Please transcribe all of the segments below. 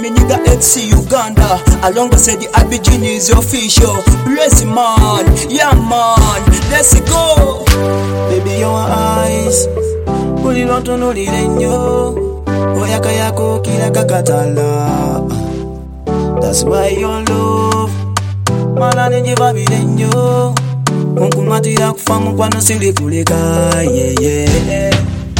me nigga FC Uganda. Alongside the Abidjan is official. Bless man, yeah man, let's go. Baby your eyes, uli loto nuli lenyo. Oyaka yako kila kakatala. That's why your love, malane njiva bilenyo. Unkumatira kufamu kwa nusili kuleka, yeah yeah.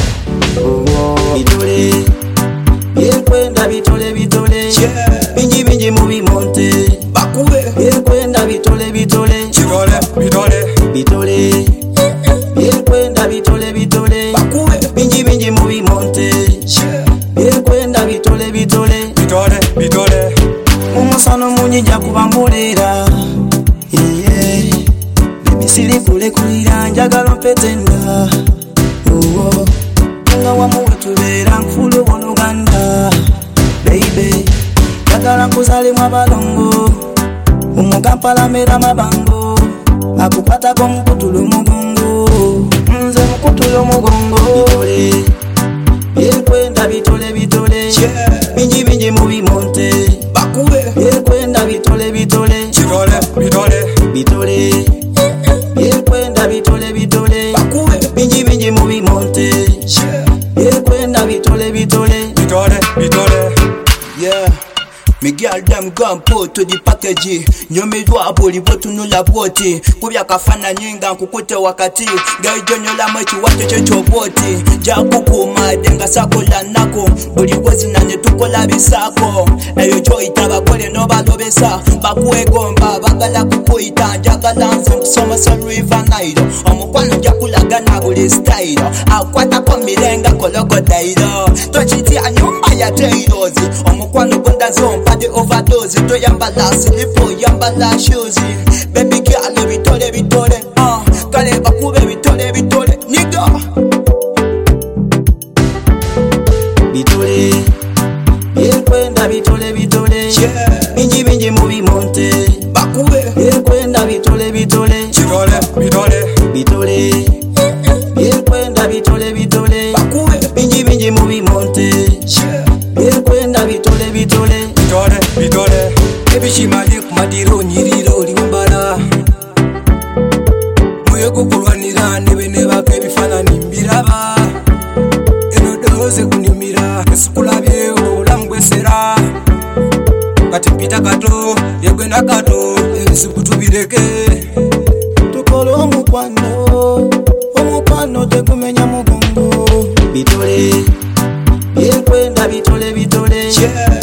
Bitole, yekwenda bitole bitole. Binji binji mubi monte. Bakube, yekwenda bitole bitole. Bitole, bitole. Yekwenda bitole bitole. Bakube, binji binji mubi monte. Yekwenda bitole bitole. Bitole. Umusano munyija kubambulira. Yeah. Baby siri kule kulira njagala mpetenda. Oh. Nga wamuwe tubera nkufulu Uganda. Baby, njagala nkuzalimu abalongo. Umukampala mera mabango. Akupata kwa mkutulu mugongo. Nze mkutulu mugongo. Bitole, yekwenda bitole bitole. Binji binji mubi monte. Bakube, yekwenda bitole bitole. Bitole. Yekwenda bitole bitole. Bakube, binji binji mubi monte. Yekwenda bitole bitole. Yeah. Me girl them gun put to the package. Nyomedwa aboli botu nula boti. Kubya kafana nyinga nkukute wakati. Gai jonyola mwechi watu checho boti. Jakuku madenga sakola nako. Buli wezi nanye tukola bisako. Eyo joy tabakole no balobesa. Bakuwe gomba bagala kupoita. Njagala nze kusoma sa river night. Omukwano jakulaga na buli style. Akwata kwa mirenga koloko dairo. Tochiti anyumba ya tailozi. Omukwano bunda zomba the overdose to yambala silipo yambala shoes. Baby girl bitole kale bakube bitole nigga. Bitole, yekwenda bitole binji binji mubi monte. Bakube, yekwenda bitole bitole. Bitole, yekwenda bitole. Bakube, binji binji mubi monte. Yekwenda bitole bitole. Ebishimanye kumadiro nyiriro limbala. Mwego kulwanira nebene bake bifanani mbiraba. Eno doze kunyumira esikulabye olambwesera. Kati pita kato yegwena kato ebisukutubireke. Tukolo omukwano tekumenya mugongo. Bitole, yekwenda bitole.